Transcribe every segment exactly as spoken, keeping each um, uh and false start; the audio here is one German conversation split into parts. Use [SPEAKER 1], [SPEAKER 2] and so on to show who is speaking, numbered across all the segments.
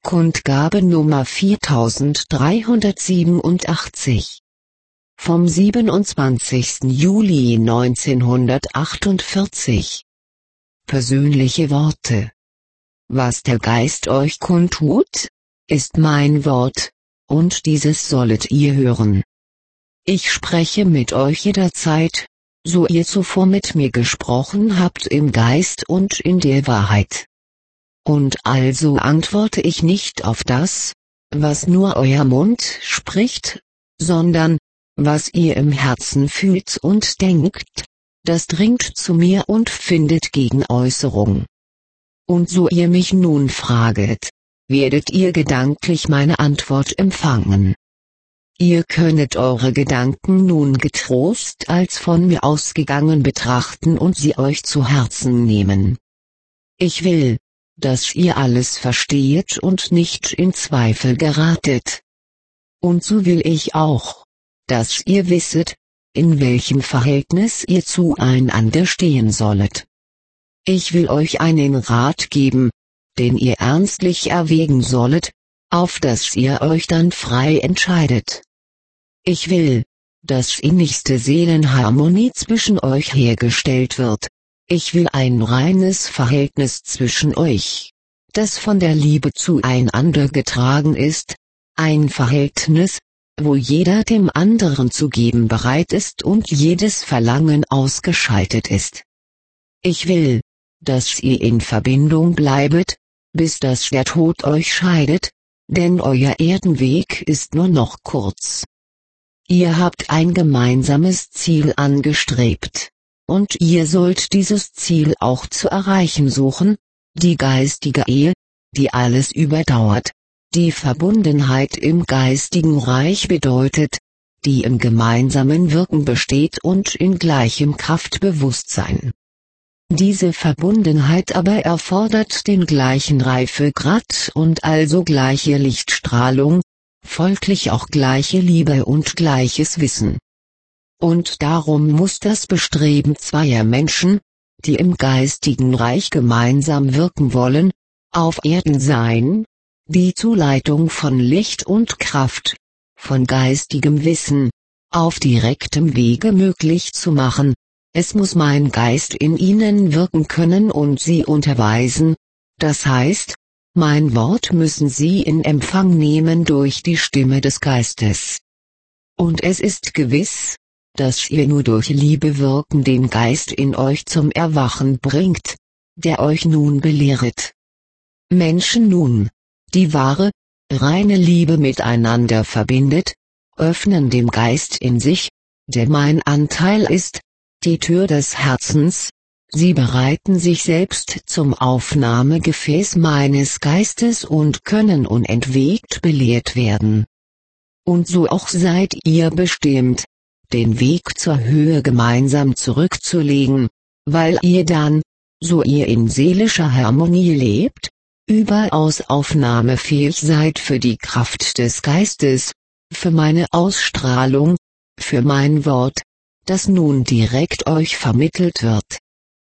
[SPEAKER 1] Kundgabe Nummer viertausenddreihundertsiebenundachtzig. Vom siebenundzwanzigsten Juli neunzehnhundertachtundvierzig. Persönliche Worte. Was der Geist euch kundtut, ist mein Wort, und dieses sollet ihr hören. Ich spreche mit euch jederzeit, so ihr zuvor mit mir gesprochen habt im Geist und in der Wahrheit. Und also antworte ich nicht auf das, was nur euer Mund spricht, sondern, was ihr im Herzen fühlt und denkt, das dringt zu mir und findet Gegenäußerung. Und so ihr mich nun fraget, werdet ihr gedanklich meine Antwort empfangen. Ihr könnet eure Gedanken nun getrost als von mir ausgegangen betrachten und sie euch zu Herzen nehmen. Ich will, dass ihr alles verstehet und nicht in Zweifel geratet. Und so will ich auch, dass ihr wisset, in welchem Verhältnis ihr zueinander stehen sollet. Ich will euch einen Rat geben, den ihr ernstlich erwägen sollet, auf dass ihr euch dann frei entscheidet. Ich will, dass innigste Seelenharmonie zwischen euch hergestellt wird. Ich will ein reines Verhältnis zwischen euch, das von der Liebe zueinander getragen ist, ein Verhältnis, wo jeder dem anderen zu geben bereit ist und jedes Verlangen ausgeschaltet ist. Ich will, dass ihr in Verbindung bleibet, bis dass der Tod euch scheidet, denn euer Erdenweg ist nur noch kurz. Ihr habt ein gemeinsames Ziel angestrebt. Und ihr sollt dieses Ziel auch zu erreichen suchen, die geistige Ehe, die alles überdauert, die Verbundenheit im geistigen Reich bedeutet, die im gemeinsamen Wirken besteht und in gleichem Kraftbewusstsein. Diese Verbundenheit aber erfordert den gleichen Reifegrad und also gleiche Lichtstrahlung, folglich auch gleiche Liebe und gleiches Wissen. Und darum muss das Bestreben zweier Menschen, die im geistigen Reich gemeinsam wirken wollen, auf Erden sein, die Zuleitung von Licht und Kraft, von geistigem Wissen, auf direktem Wege möglich zu machen. Es muss mein Geist in ihnen wirken können und sie unterweisen, das heißt, mein Wort müssen sie in Empfang nehmen durch die Stimme des Geistes. Und es ist gewiss, dass ihr nur durch Liebe wirken den Geist in euch zum Erwachen bringt, der euch nun belehret. Menschen nun, die wahre, reine Liebe miteinander verbindet, öffnen dem Geist in sich, der mein Anteil ist, die Tür des Herzens, sie bereiten sich selbst zum Aufnahmegefäß meines Geistes und können unentwegt belehrt werden. Und so auch seid ihr bestimmt, den Weg zur Höhe gemeinsam zurückzulegen, weil ihr dann, so ihr in seelischer Harmonie lebt, überaus aufnahmefähig seid für die Kraft des Geistes, für meine Ausstrahlung, für mein Wort, das nun direkt euch vermittelt wird.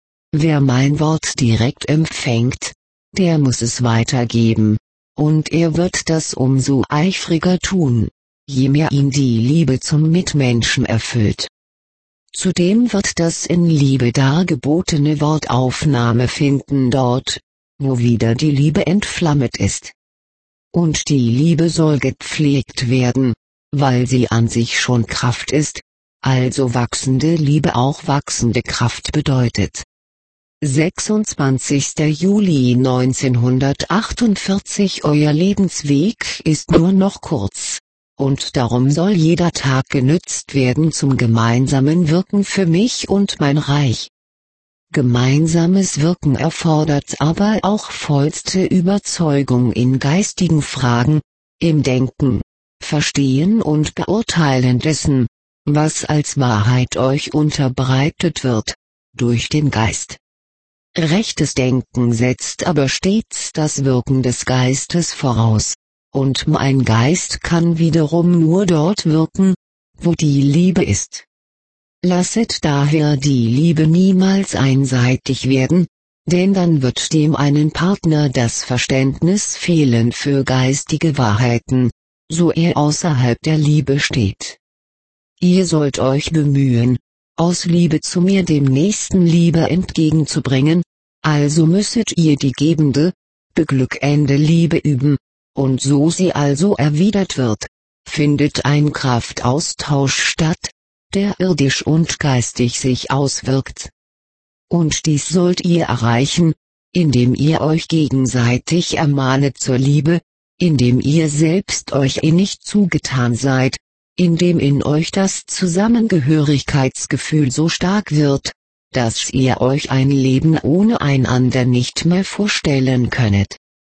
[SPEAKER 1] Wer mein Wort direkt empfängt, der muss es weitergeben, und er wird das umso eifriger tun, je mehr ihn die Liebe zum Mitmenschen erfüllt. Zudem wird das in Liebe dargebotene Wort Aufnahme finden dort, wo wieder die Liebe entflammet ist. Und die Liebe soll gepflegt werden, weil sie an sich schon Kraft ist, also wachsende Liebe auch wachsende Kraft bedeutet. sechsundzwanzigster Juli neunzehnhundertachtundvierzig. Euer Lebensweg ist nur noch kurz. Und darum soll jeder Tag genützt werden zum gemeinsamen Wirken für mich und mein Reich. Gemeinsames Wirken erfordert aber auch vollste Überzeugung in geistigen Fragen, im Denken, Verstehen und Beurteilen dessen, was als Wahrheit euch unterbreitet wird, durch den Geist. Rechtes Denken setzt aber stets das Wirken des Geistes voraus. Und mein Geist kann wiederum nur dort wirken, wo die Liebe ist. Lasset daher die Liebe niemals einseitig werden, denn dann wird dem einen Partner das Verständnis fehlen für geistige Wahrheiten, so er außerhalb der Liebe steht. Ihr sollt euch bemühen, aus Liebe zu mir dem Nächsten Liebe entgegenzubringen, also müsset ihr die gebende, beglückende Liebe üben, und so sie also erwidert wird, findet ein Kraftaustausch statt, der irdisch und geistig sich auswirkt. Und dies sollt ihr erreichen, indem ihr euch gegenseitig ermahnet zur Liebe, indem ihr selbst euch innig zugetan seid, indem in euch das Zusammengehörigkeitsgefühl so stark wird, dass ihr euch ein Leben ohne einander nicht mehr vorstellen könnet.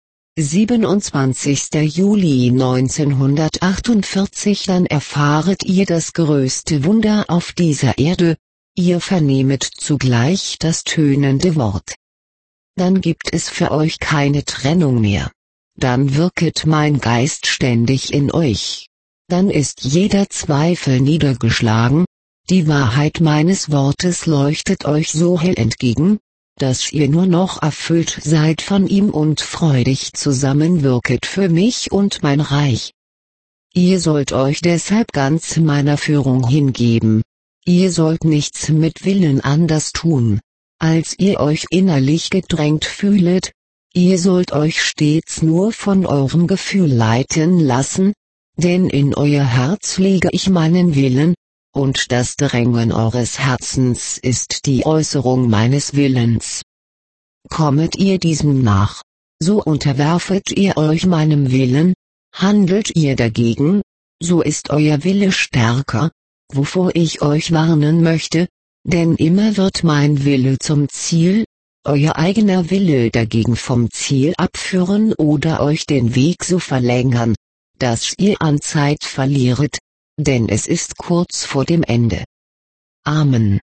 [SPEAKER 1] siebenundzwanzigster Juli neunzehnhundertachtundvierzig Dann erfahret ihr das größte Wunder auf dieser Erde, ihr vernehmet zugleich das tönende Wort. Dann gibt es für euch keine Trennung mehr. Dann wirket mein Geist ständig in euch. Dann ist jeder Zweifel niedergeschlagen, die Wahrheit meines Wortes leuchtet euch so hell entgegen, dass ihr nur noch erfüllt seid von ihm und freudig zusammenwirket für mich und mein Reich. Ihr sollt euch deshalb ganz meiner Führung hingeben. Ihr sollt nichts mit Willen anders tun, als ihr euch innerlich gedrängt fühlet. Ihr sollt euch stets nur von eurem Gefühl leiten lassen, denn in euer Herz lege ich meinen Willen, und das Drängen eures Herzens ist die Äußerung meines Willens. Kommet ihr diesem nach, so unterwerfet ihr euch meinem Willen, handelt ihr dagegen, so ist euer Wille stärker, wovor ich euch warnen möchte, denn immer wird mein Wille zum Ziel, euer eigener Wille dagegen vom Ziel abführen oder euch den Weg so verlängern, dass ihr an Zeit verlieret, denn es ist kurz vor dem Ende. Amen.